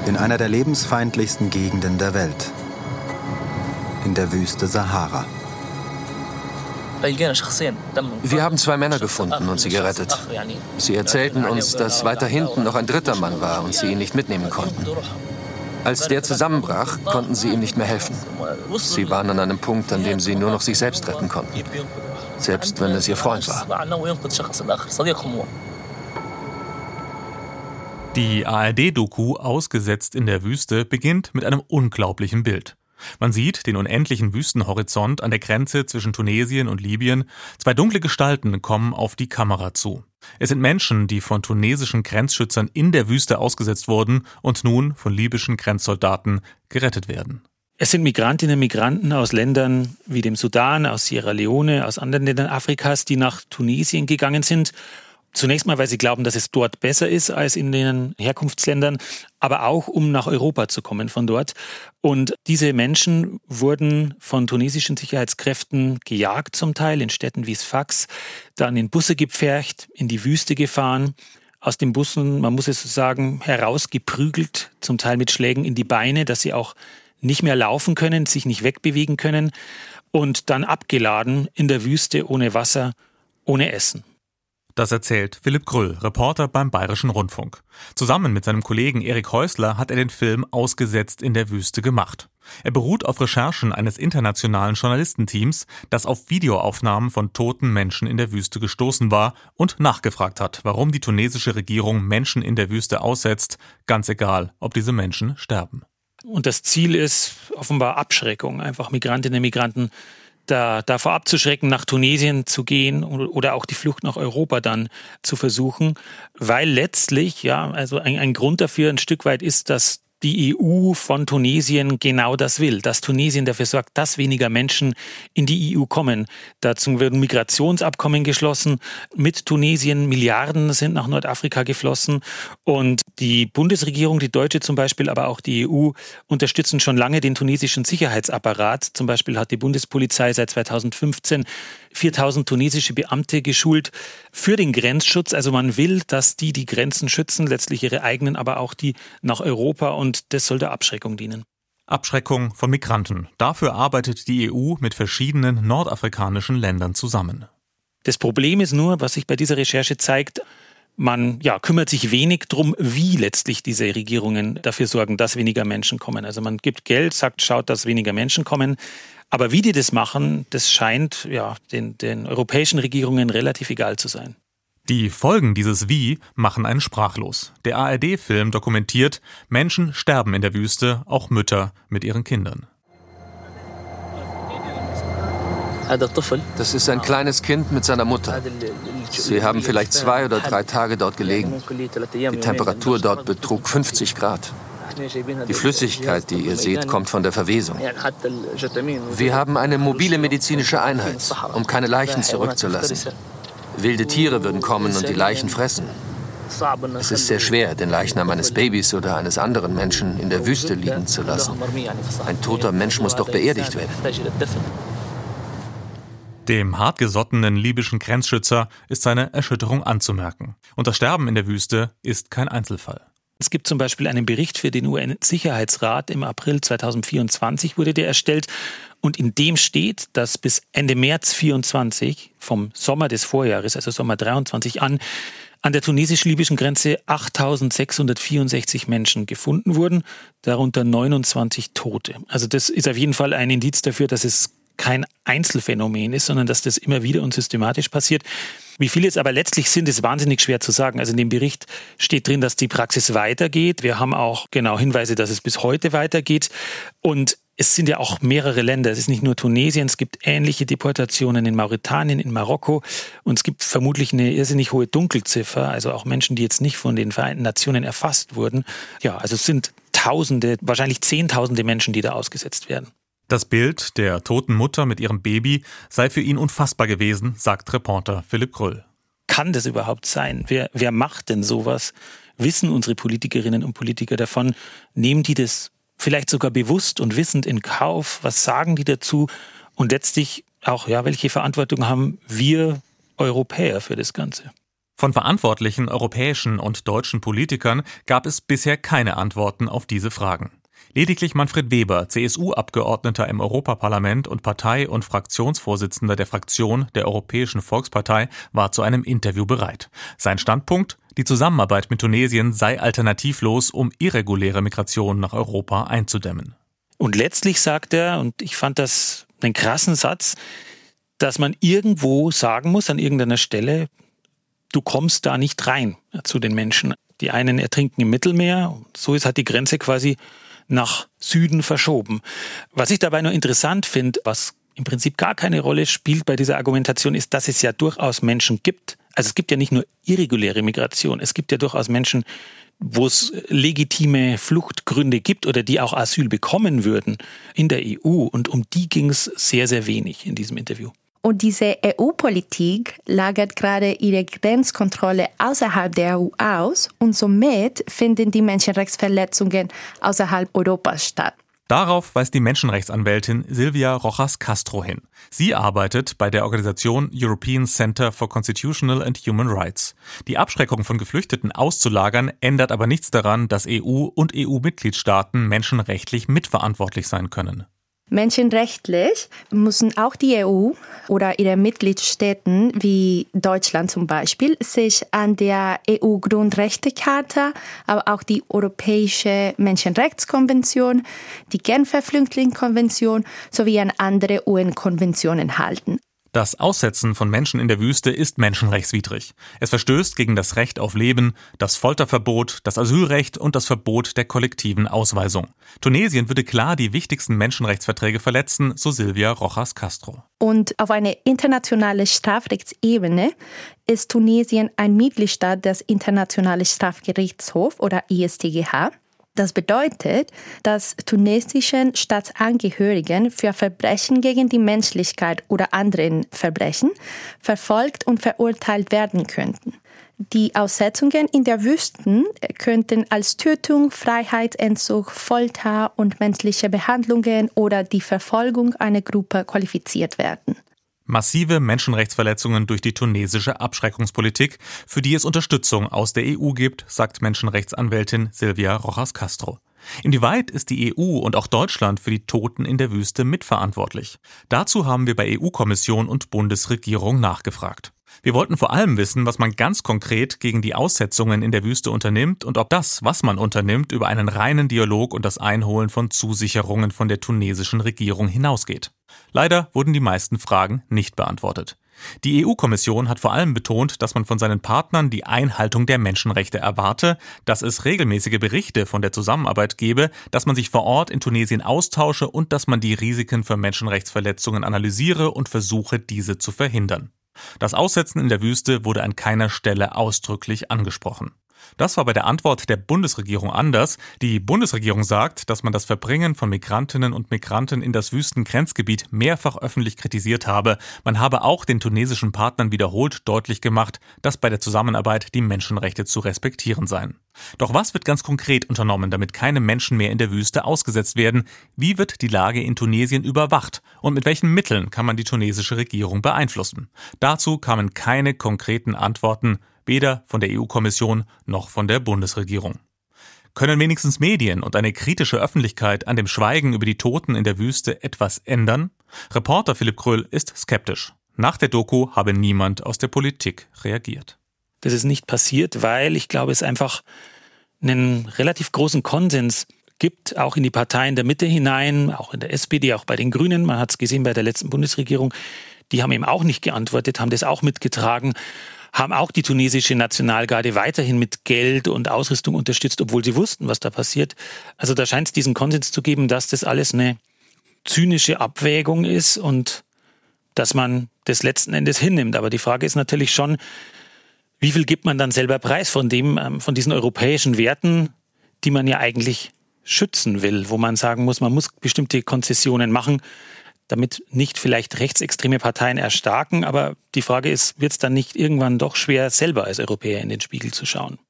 in einer der lebensfeindlichsten Gegenden der Welt, in der Wüste Sahara. Wir haben 2 Männer gefunden und sie gerettet. Sie erzählten uns, dass weiter hinten noch ein 3. Mann war und sie ihn nicht mitnehmen konnten. Als der zusammenbrach, konnten sie ihm nicht mehr helfen. Sie waren an einem Punkt, an dem sie nur noch sich selbst retten konnten. Selbst wenn es ihr Freund war. Die ARD-Doku Ausgesetzt in der Wüste beginnt mit einem unglaublichen Bild. Man sieht den unendlichen Wüstenhorizont an der Grenze zwischen Tunesien und Libyen. 2 dunkle Gestalten kommen auf die Kamera zu. Es sind Menschen, die von tunesischen Grenzschützern in der Wüste ausgesetzt wurden und nun von libyschen Grenzsoldaten gerettet werden. Es sind Migrantinnen und Migranten aus Ländern wie dem Sudan, aus Sierra Leone, aus anderen Ländern Afrikas, die nach Tunesien gegangen sind. Zunächst mal, weil sie glauben, dass es dort besser ist als in den Herkunftsländern, aber auch, um nach Europa zu kommen von dort. Und diese Menschen wurden von tunesischen Sicherheitskräften gejagt zum Teil, in Städten wie Sfax, dann in Busse gepfercht, in die Wüste gefahren, aus den Bussen, man muss es so sagen, herausgeprügelt, zum Teil mit Schlägen in die Beine, dass sie auch nicht mehr laufen können, sich nicht wegbewegen können und dann abgeladen in der Wüste ohne Wasser, ohne Essen. Das erzählt Philipp Grüll, Reporter beim Bayerischen Rundfunk. Zusammen mit seinem Kollegen Erik Häusler hat er den Film Ausgesetzt in der Wüste gemacht. Er beruht auf Recherchen eines internationalen Journalistenteams, das auf Videoaufnahmen von toten Menschen in der Wüste gestoßen war und nachgefragt hat, warum die tunesische Regierung Menschen in der Wüste aussetzt, ganz egal, ob diese Menschen sterben. Und das Ziel ist offenbar Abschreckung, einfach Migrantinnen und Migranten davor abzuschrecken, nach Tunesien zu gehen oder auch die Flucht nach Europa dann zu versuchen, weil letztlich, ja, also ein Grund dafür ein Stück weit ist, dass die EU von Tunesien genau das will, dass Tunesien dafür sorgt, dass weniger Menschen in die EU kommen. Dazu werden Migrationsabkommen geschlossen mit Tunesien, Milliarden sind nach Nordafrika geflossen und die Bundesregierung, die deutsche zum Beispiel, aber auch die EU unterstützen schon lange den tunesischen Sicherheitsapparat. Zum Beispiel hat die Bundespolizei seit 2015 4.000 tunesische Beamte geschult für den Grenzschutz. Also man will, dass die Grenzen schützen, letztlich ihre eigenen, aber auch die nach Europa, und das soll der Abschreckung dienen. Abschreckung von Migranten. Dafür arbeitet die EU mit verschiedenen nordafrikanischen Ländern zusammen. Das Problem ist nur, was sich bei dieser Recherche zeigt, man kümmert sich wenig darum, wie letztlich diese Regierungen dafür sorgen, dass weniger Menschen kommen. Also man gibt Geld, sagt, schaut, dass weniger Menschen kommen. Aber wie die das machen, das scheint den europäischen Regierungen relativ egal zu sein. Die Folgen dieses Wie machen einen sprachlos. Der ARD-Film dokumentiert, Menschen sterben in der Wüste, auch Mütter mit ihren Kindern. Das ist ein kleines Kind mit seiner Mutter. Sie haben vielleicht 2 oder 3 Tage dort gelegen. Die Temperatur dort betrug 50 Grad. Die Flüssigkeit, die ihr seht, kommt von der Verwesung. Wir haben eine mobile medizinische Einheit, um keine Leichen zurückzulassen. Wilde Tiere würden kommen und die Leichen fressen. Es ist sehr schwer, den Leichnam eines Babys oder eines anderen Menschen in der Wüste liegen zu lassen. Ein toter Mensch muss doch beerdigt werden. Dem hartgesottenen libyschen Grenzschützer ist seine Erschütterung anzumerken. Und das Sterben in der Wüste ist kein Einzelfall. Es gibt zum Beispiel einen Bericht für den UN-Sicherheitsrat. Im April 2024 wurde der erstellt. Und in dem steht, dass bis Ende März 2024, vom Sommer des Vorjahres, also Sommer 23 an der tunesisch-libyschen Grenze 8.664 Menschen gefunden wurden, darunter 29 Tote. Also das ist auf jeden Fall ein Indiz dafür, dass es kein Einzelfenomen ist, sondern dass das immer wieder und systematisch passiert. Wie viele es aber letztlich sind, ist wahnsinnig schwer zu sagen. Also in dem Bericht steht drin, dass die Praxis weitergeht. Wir haben auch Hinweise, dass es bis heute weitergeht. Und es sind ja auch mehrere Länder. Es ist nicht nur Tunesien, es gibt ähnliche Deportationen in Mauretanien, in Marokko. Und es gibt vermutlich eine irrsinnig hohe Dunkelziffer, also auch Menschen, die jetzt nicht von den Vereinten Nationen erfasst wurden. Ja, also es sind Tausende, wahrscheinlich Zehntausende Menschen, die da ausgesetzt werden. Das Bild der toten Mutter mit ihrem Baby sei für ihn unfassbar gewesen, sagt Reporter Philipp Grüll. Kann das überhaupt sein? Wer macht denn sowas? Wissen unsere Politikerinnen und Politiker davon? Nehmen die das vielleicht sogar bewusst und wissend in Kauf? Was sagen die dazu? Und letztlich auch, welche Verantwortung haben wir Europäer für das Ganze? Von verantwortlichen europäischen und deutschen Politikern gab es bisher keine Antworten auf diese Fragen. Lediglich Manfred Weber, CSU-Abgeordneter im Europaparlament und Partei- und Fraktionsvorsitzender der Fraktion der Europäischen Volkspartei, war zu einem Interview bereit. Sein Standpunkt: Die Zusammenarbeit mit Tunesien sei alternativlos, um irreguläre Migration nach Europa einzudämmen. Und letztlich sagt er, und ich fand das einen krassen Satz, dass man irgendwo sagen muss, an irgendeiner Stelle, du kommst da nicht rein zu den Menschen. Die einen ertrinken im Mittelmeer, so ist halt die Grenze quasi nach Süden verschoben. Was ich dabei nur interessant finde, was im Prinzip gar keine Rolle spielt bei dieser Argumentation, ist, dass es ja durchaus Menschen gibt. Also es gibt ja nicht nur irreguläre Migration, es gibt ja durchaus Menschen, wo es legitime Fluchtgründe gibt oder die auch Asyl bekommen würden in der EU. Und um die ging es sehr, sehr wenig in diesem Interview. Und diese EU-Politik lagert gerade ihre Grenzkontrolle außerhalb der EU aus und somit finden die Menschenrechtsverletzungen außerhalb Europas statt. Darauf weist die Menschenrechtsanwältin Silvia Rojas Castro hin. Sie arbeitet bei der Organisation European Center for Constitutional and Human Rights. Die Abschreckung von Geflüchteten auszulagern ändert aber nichts daran, dass EU und EU-Mitgliedstaaten menschenrechtlich mitverantwortlich sein können. Menschenrechtlich müssen auch die EU oder ihre Mitgliedstaaten, wie Deutschland zum Beispiel, sich an der EU-Grundrechtecharta, aber auch die Europäische Menschenrechtskonvention, die Genfer Flüchtlingskonvention sowie an andere UN-Konventionen halten. Das Aussetzen von Menschen in der Wüste ist menschenrechtswidrig. Es verstößt gegen das Recht auf Leben, das Folterverbot, das Asylrecht und das Verbot der kollektiven Ausweisung. Tunesien würde klar die wichtigsten Menschenrechtsverträge verletzen, so Silvia Rojas Castro. Und auf einer internationalen Strafrechtsebene ist Tunesien ein Mitgliedstaat des Internationalen Strafgerichtshofs oder ISTGH. Das bedeutet, dass tunesischen Staatsangehörigen für Verbrechen gegen die Menschlichkeit oder anderen Verbrechen verfolgt und verurteilt werden könnten. Die Aussetzungen in der Wüste könnten als Tötung, Freiheitsentzug, Folter und menschliche Behandlungen oder die Verfolgung einer Gruppe qualifiziert werden. Massive Menschenrechtsverletzungen durch die tunesische Abschreckungspolitik, für die es Unterstützung aus der EU gibt, sagt Menschenrechtsanwältin Silvia Rojas Castro. Inwieweit ist die EU und auch Deutschland für die Toten in der Wüste mitverantwortlich? Dazu haben wir bei EU-Kommission und Bundesregierung nachgefragt. Wir wollten vor allem wissen, was man ganz konkret gegen die Aussetzungen in der Wüste unternimmt und ob das, was man unternimmt, über einen reinen Dialog und das Einholen von Zusicherungen von der tunesischen Regierung hinausgeht. Leider wurden die meisten Fragen nicht beantwortet. Die EU-Kommission hat vor allem betont, dass man von seinen Partnern die Einhaltung der Menschenrechte erwarte, dass es regelmäßige Berichte von der Zusammenarbeit gebe, dass man sich vor Ort in Tunesien austausche und dass man die Risiken für Menschenrechtsverletzungen analysiere und versuche, diese zu verhindern. Das Aussetzen in der Wüste wurde an keiner Stelle ausdrücklich angesprochen. Das war bei der Antwort der Bundesregierung anders. Die Bundesregierung sagt, dass man das Verbringen von Migrantinnen und Migranten in das Wüstengrenzgebiet mehrfach öffentlich kritisiert habe. Man habe auch den tunesischen Partnern wiederholt deutlich gemacht, dass bei der Zusammenarbeit die Menschenrechte zu respektieren seien. Doch was wird ganz konkret unternommen, damit keine Menschen mehr in der Wüste ausgesetzt werden? Wie wird die Lage in Tunesien überwacht? Und mit welchen Mitteln kann man die tunesische Regierung beeinflussen? Dazu kamen keine konkreten Antworten, weder von der EU-Kommission noch von der Bundesregierung. Können wenigstens Medien und eine kritische Öffentlichkeit an dem Schweigen über die Toten in der Wüste etwas ändern? Reporter Philipp Kröll ist skeptisch. Nach der Doku habe niemand aus der Politik reagiert. Das ist nicht passiert, weil ich glaube, es einfach einen relativ großen Konsens gibt, auch in die Parteien der Mitte hinein, auch in der SPD, auch bei den Grünen. Man hat es gesehen bei der letzten Bundesregierung. Die haben eben auch nicht geantwortet, haben das auch mitgetragen, haben auch die tunesische Nationalgarde weiterhin mit Geld und Ausrüstung unterstützt, obwohl sie wussten, was da passiert. Also da scheint es diesen Konsens zu geben, dass das alles eine zynische Abwägung ist und dass man das letzten Endes hinnimmt. Aber die Frage ist natürlich schon, wie viel gibt man dann selber preis von diesen europäischen Werten, die man ja eigentlich schützen will, wo man sagen muss, man muss bestimmte Konzessionen machen, damit nicht vielleicht rechtsextreme Parteien erstarken. Aber die Frage ist, wird es dann nicht irgendwann doch schwer, selber als Europäer in den Spiegel zu schauen?